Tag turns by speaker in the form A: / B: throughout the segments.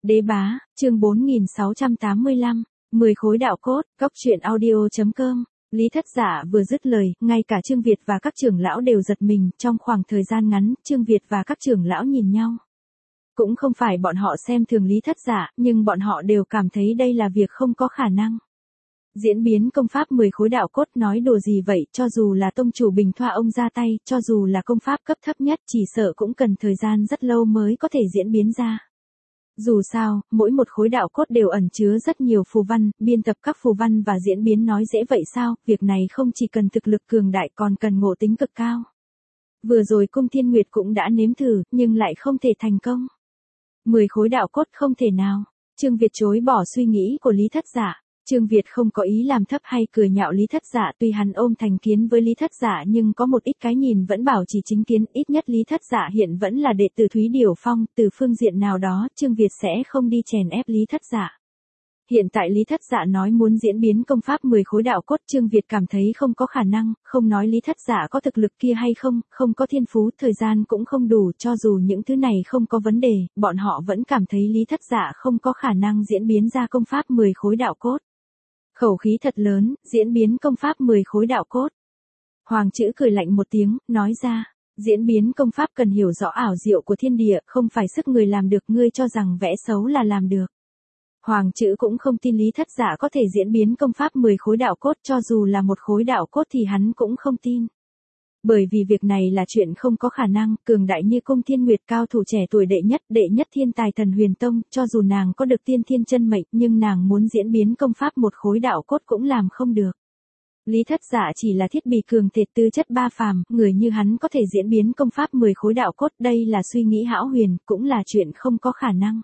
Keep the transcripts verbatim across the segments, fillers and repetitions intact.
A: Đế bá, chương bốn nghìn sáu trăm tám mươi lăm, mười khối đạo cốt, góc truyện audio.com. Lý Thất Dạ vừa dứt lời, ngay cả Trương Việt và các trưởng lão đều giật mình, trong khoảng thời gian ngắn, Trương Việt và các trưởng lão nhìn nhau. Cũng không phải bọn họ xem thường Lý Thất Dạ, nhưng bọn họ đều cảm thấy đây là việc không có khả năng. Diễn biến công pháp mười khối đạo cốt nói đùa gì vậy, cho dù là tông chủ Bình Thoa ông ra tay, cho dù là công pháp cấp thấp nhất chỉ sợ cũng cần thời gian rất lâu mới có thể diễn biến ra. Dù sao, mỗi một khối đạo cốt đều ẩn chứa rất nhiều phù văn, biên tập các phù văn và diễn biến nói dễ vậy sao, việc này không chỉ cần thực lực cường đại còn cần ngộ tính cực cao. Vừa rồi Cung Thiên Nguyệt cũng đã nếm thử, nhưng lại không thể thành công. mười khối đạo cốt không thể nào. Trương Việt chối bỏ suy nghĩ của Lý Thất Dạ. Trương Việt không có ý làm thấp hay cười nhạo Lý Thất Dạ, tuy hắn ôm thành kiến với Lý Thất Dạ nhưng có một ít cái nhìn vẫn bảo chỉ chính kiến, ít nhất Lý Thất Dạ hiện vẫn là đệ tử Thúy Điểu Phong, từ phương diện nào đó Trương Việt sẽ không đi chèn ép Lý Thất Dạ. Hiện tại Lý Thất Dạ nói muốn diễn biến công pháp mười khối đạo cốt, Trương Việt cảm thấy không có khả năng, không nói Lý Thất Dạ có thực lực kia hay không, không có thiên phú, thời gian cũng không đủ, cho dù những thứ này không có vấn đề, bọn họ vẫn cảm thấy Lý Thất Dạ không có khả năng diễn biến ra công pháp mười khối đạo cốt. Khẩu khí thật lớn, diễn biến công pháp mười khối đạo cốt. Hoàng Chữ cười lạnh một tiếng, nói ra, diễn biến công pháp cần hiểu rõ ảo diệu của thiên địa, không phải sức người làm được, ngươi cho rằng vẽ xấu là làm được. Hoàng Chữ cũng không tin Lý Thất Dạ có thể diễn biến công pháp mười khối đạo cốt, cho dù là một khối đạo cốt thì hắn cũng không tin. Bởi vì việc này là chuyện không có khả năng, cường đại như Cung Thiên Nguyệt, cao thủ trẻ tuổi đệ nhất, đệ nhất thiên tài Thần Huyền Tông, cho dù nàng có được tiên thiên chân mệnh, nhưng nàng muốn diễn biến công pháp một khối đạo cốt cũng làm không được. Lý Thất Dạ chỉ là thiết bị cường thịt tư chất ba phàm, người như hắn có thể diễn biến công pháp mười khối đạo cốt, đây là suy nghĩ hão huyền, cũng là chuyện không có khả năng.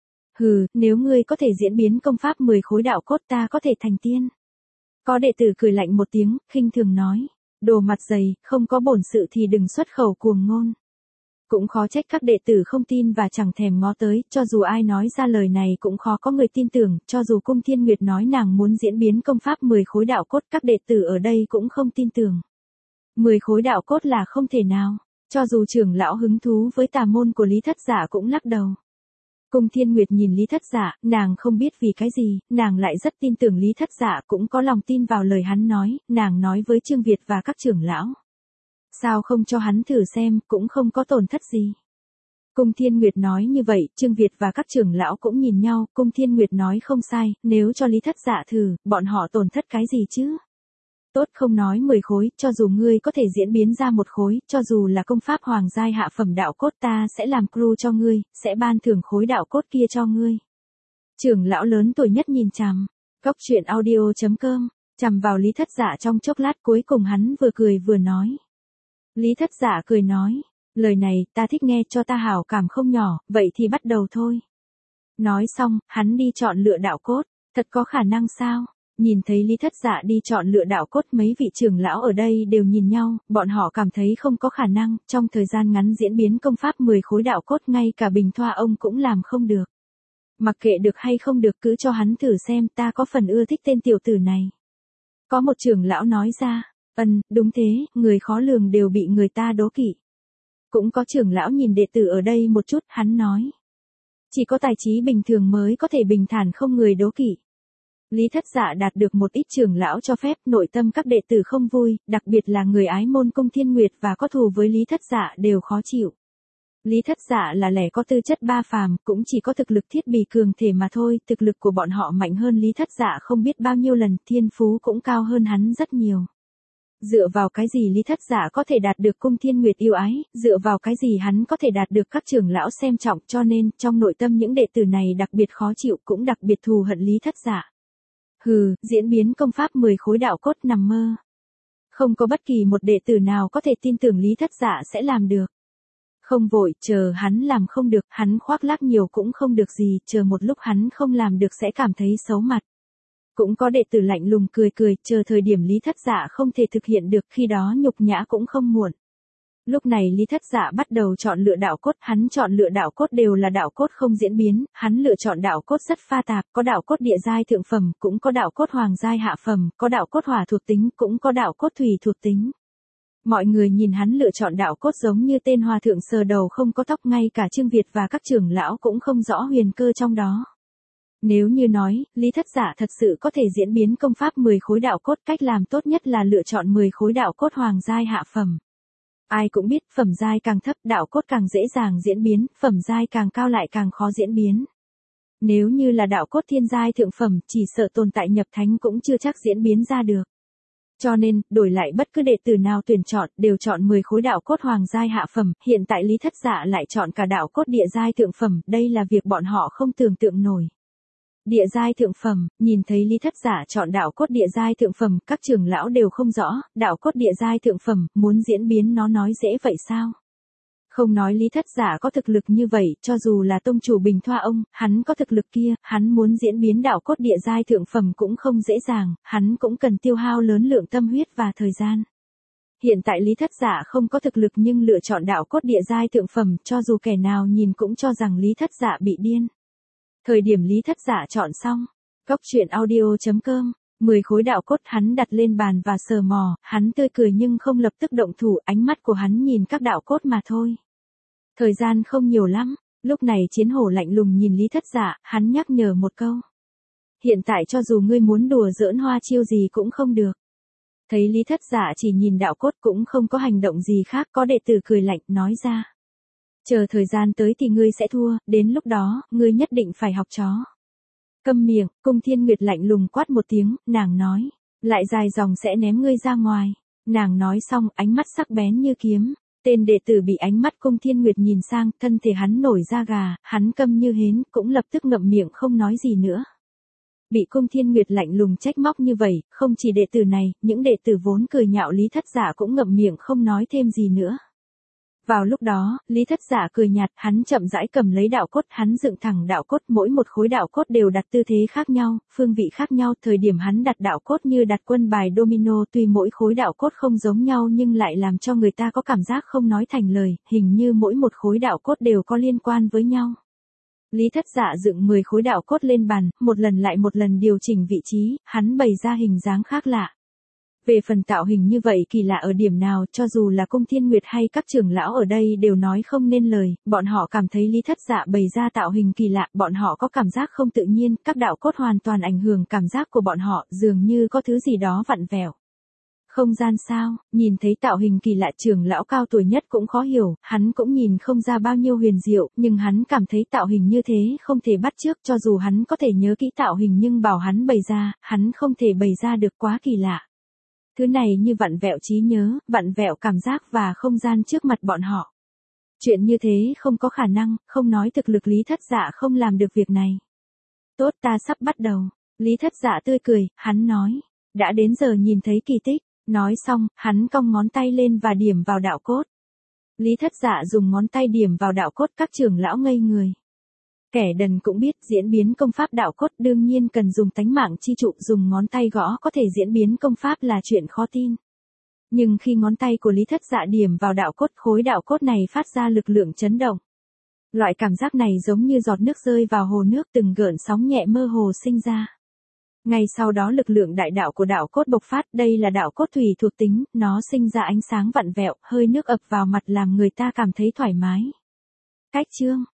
A: Hừ, nếu ngươi có thể diễn biến công pháp mười khối đạo cốt ta có thể thành tiên. Có đệ tử cười lạnh một tiếng, khinh thường nói. Đồ mặt dày, không có bổn sự thì đừng xuất khẩu cuồng ngôn. Cũng khó trách các đệ tử không tin và chẳng thèm ngó tới, cho dù ai nói ra lời này cũng khó có người tin tưởng, cho dù Cung Thiên Nguyệt nói nàng muốn diễn biến công pháp mười khối đạo cốt, các đệ tử ở đây cũng không tin tưởng. mười khối đạo cốt là không thể nào, cho dù trưởng lão hứng thú với tà môn của Lý Thất Dạ cũng lắc đầu. Cung Thiên Nguyệt nhìn Lý Thất Dạ, nàng không biết vì cái gì, nàng lại rất tin tưởng Lý Thất Dạ, cũng có lòng tin vào lời hắn nói, nàng nói với Trương Việt và các trưởng lão. Sao không cho hắn thử xem, cũng không có tổn thất gì. Cung Thiên Nguyệt nói như vậy, Trương Việt và các trưởng lão cũng nhìn nhau, Cung Thiên Nguyệt nói không sai, nếu cho Lý Thất Dạ thử, bọn họ tổn thất cái gì chứ? Tốt, không nói mười khối, cho dù ngươi có thể diễn biến ra một khối, cho dù là công pháp hoàng giai hạ phẩm đạo cốt ta sẽ làm crew cho ngươi, sẽ ban thưởng khối đạo cốt kia cho ngươi. Trưởng lão lớn tuổi nhất nhìn chằm, góc truyện audio.com, chằm vào Lý Thất Dạ trong chốc lát, cuối cùng hắn vừa cười vừa nói. Lý Thất Dạ cười nói, lời này ta thích nghe, cho ta hảo cảm không nhỏ, vậy thì bắt đầu thôi. Nói xong, hắn đi chọn lựa đạo cốt, thật có khả năng sao? Nhìn thấy Lý Thất Dạ đi chọn lựa đạo cốt, mấy vị trưởng lão ở đây đều nhìn nhau, bọn họ cảm thấy không có khả năng, trong thời gian ngắn diễn biến công pháp mười khối đạo cốt ngay cả Bình Thoa ông cũng làm không được. Mặc kệ được hay không được cứ cho hắn thử xem, ta có phần ưa thích tên tiểu tử này. Có một trưởng lão nói ra, ân, đúng thế, người khó lường đều bị người ta đố kỵ. Cũng có trưởng lão nhìn đệ tử ở đây một chút, hắn nói. Chỉ có tài trí bình thường mới có thể bình thản không người đố kỵ. Lý Thất Dạ đạt được một ít trưởng lão cho phép, nội tâm các đệ tử không vui, đặc biệt là người ái môn Cung Thiên Nguyệt và có thù với Lý Thất Dạ đều khó chịu. Lý Thất Dạ là lẻ có tư chất ba phàm, cũng chỉ có thực lực thiết bị cường thể mà thôi, thực lực của bọn họ mạnh hơn Lý Thất Dạ không biết bao nhiêu lần, thiên phú cũng cao hơn hắn rất nhiều. Dựa vào cái gì Lý Thất Dạ có thể đạt được Cung Thiên Nguyệt yêu ái, dựa vào cái gì hắn có thể đạt được các trưởng lão xem trọng, cho nên trong nội tâm những đệ tử này đặc biệt khó chịu, cũng đặc biệt thù hận Lý Thất Dạ. Hừ, diễn biến công pháp mười khối đạo cốt nằm mơ. Không có bất kỳ một đệ tử nào có thể tin tưởng Lý Thất Dạ sẽ làm được. Không vội, chờ hắn làm không được, hắn khoác lác nhiều cũng không được gì, chờ một lúc hắn không làm được sẽ cảm thấy xấu mặt. Cũng có đệ tử lạnh lùng cười cười, chờ thời điểm Lý Thất Dạ không thể thực hiện được, khi đó nhục nhã cũng không muộn. Lúc này Lý Thất Dạ bắt đầu chọn lựa đạo cốt, hắn chọn lựa đạo cốt đều là đạo cốt không diễn biến, hắn lựa chọn đạo cốt rất pha tạp, có đạo cốt địa giai thượng phẩm, cũng có đạo cốt hoàng giai hạ phẩm, có đạo cốt hỏa thuộc tính, cũng có đạo cốt thủy thuộc tính. Mọi người nhìn hắn lựa chọn đạo cốt giống như tên hòa thượng sờ đầu không có tóc, ngay cả Trương Việt và các trưởng lão cũng không rõ huyền cơ trong đó. Nếu như nói, Lý Thất Giả thật sự có thể diễn biến công pháp mười khối đạo cốt, cách làm tốt nhất là lựa chọn mười khối đạo cốt hoàng giai hạ phẩm. Ai cũng biết, phẩm giai càng thấp đạo cốt càng dễ dàng diễn biến, phẩm giai càng cao lại càng khó diễn biến. Nếu như là đạo cốt thiên giai thượng phẩm, chỉ sợ tồn tại nhập thánh cũng chưa chắc diễn biến ra được. Cho nên, đổi lại bất cứ đệ tử nào tuyển chọn, đều chọn mười khối đạo cốt hoàng giai hạ phẩm, hiện tại Lý Thất Giả lại chọn cả đạo cốt địa giai thượng phẩm, đây là việc bọn họ không tưởng tượng nổi. Địa giai thượng phẩm, nhìn thấy Lý Thất Giả chọn đạo cốt địa giai thượng phẩm, các trưởng lão đều không rõ, đạo cốt địa giai thượng phẩm, muốn diễn biến nó nói dễ vậy sao? Không nói Lý Thất Giả có thực lực như vậy, cho dù là tông chủ Bình Thoa ông, hắn có thực lực kia, hắn muốn diễn biến đạo cốt địa giai thượng phẩm cũng không dễ dàng, hắn cũng cần tiêu hao lớn lượng tâm huyết và thời gian. Hiện tại Lý Thất Giả không có thực lực nhưng lựa chọn đạo cốt địa giai thượng phẩm, cho dù kẻ nào nhìn cũng cho rằng Lý Thất Giả bị điên. Thời điểm Lý Thất Giả chọn xong, cốc truyện audio chấm com, mười khối đạo cốt hắn đặt lên bàn và sờ mò, hắn tươi cười nhưng không lập tức động thủ, ánh mắt của hắn nhìn các đạo cốt mà thôi. Thời gian không nhiều lắm, lúc này Chiến Hổ lạnh lùng nhìn Lý Thất Giả, hắn nhắc nhở một câu. Hiện tại cho dù ngươi muốn đùa giỡn hoa chiêu gì cũng không được. Thấy Lý Thất Giả chỉ nhìn đạo cốt cũng không có hành động gì khác, có đệ tử cười lạnh, nói ra. Chờ thời gian tới thì ngươi sẽ thua, đến lúc đó, ngươi nhất định phải học chó. Câm miệng, Cung Thiên Nguyệt lạnh lùng quát một tiếng, nàng nói, lại dài dòng sẽ ném ngươi ra ngoài. Nàng nói xong, ánh mắt sắc bén như kiếm. Tên đệ tử bị ánh mắt Cung Thiên Nguyệt nhìn sang, thân thể hắn nổi da gà, hắn câm như hến, cũng lập tức ngậm miệng không nói gì nữa. Bị Cung Thiên Nguyệt lạnh lùng trách móc như vậy, không chỉ đệ tử này, những đệ tử vốn cười nhạo Lý Thất Giả cũng ngậm miệng không nói thêm gì nữa. Vào lúc đó, Lý Thất Giả cười nhạt, hắn chậm rãi cầm lấy đạo cốt, hắn dựng thẳng đạo cốt, mỗi một khối đạo cốt đều đặt tư thế khác nhau, phương vị khác nhau, thời điểm hắn đặt đạo cốt như đặt quân bài domino, tuy mỗi khối đạo cốt không giống nhau nhưng lại làm cho người ta có cảm giác không nói thành lời, hình như mỗi một khối đạo cốt đều có liên quan với nhau. Lý Thất Giả dựng mười khối đạo cốt lên bàn, một lần lại một lần điều chỉnh vị trí, hắn bày ra hình dáng khác lạ. Về phần tạo hình như vậy kỳ lạ ở điểm nào, cho dù là Cung Thiên Nguyệt hay các trưởng lão ở đây đều nói không nên lời, bọn họ cảm thấy Lý Thất Giả bày ra tạo hình kỳ lạ, bọn họ có cảm giác không tự nhiên, các đạo cốt hoàn toàn ảnh hưởng cảm giác của bọn họ, dường như có thứ gì đó vặn vẹo. Không gian sao, nhìn thấy tạo hình kỳ lạ, trưởng lão cao tuổi nhất cũng khó hiểu, hắn cũng nhìn không ra bao nhiêu huyền diệu, nhưng hắn cảm thấy tạo hình như thế không thể bắt chước, cho dù hắn có thể nhớ kỹ tạo hình nhưng bảo hắn bày ra, hắn không thể bày ra được, quá kỳ lạ. Thứ này như vặn vẹo trí nhớ, vặn vẹo cảm giác và không gian trước mặt bọn họ. Chuyện như thế không có khả năng, không nói thực lực Lý Thất Giả không làm được việc này. Tốt, ta sắp bắt đầu. Lý Thất Giả tươi cười, hắn nói. Đã đến giờ nhìn thấy kỳ tích. Nói xong, hắn cong ngón tay lên và điểm vào đạo cốt. Lý Thất Giả dùng ngón tay điểm vào đạo cốt, các trưởng lão ngây người. Kẻ đần cũng biết diễn biến công pháp đạo cốt đương nhiên cần dùng tánh mạng chi trụ, dùng ngón tay gõ có thể diễn biến công pháp là chuyện khó tin. Nhưng khi ngón tay của Lý Thất Dạ điểm vào đạo cốt, khối đạo cốt này phát ra lực lượng chấn động. Loại cảm giác này giống như giọt nước rơi vào hồ nước, từng gợn sóng nhẹ mơ hồ sinh ra. Ngay sau đó lực lượng đại đạo của đạo cốt bộc phát, đây là đạo cốt thủy thuộc tính, nó sinh ra ánh sáng vặn vẹo, hơi nước ập vào mặt làm người ta cảm thấy thoải mái. Cách chương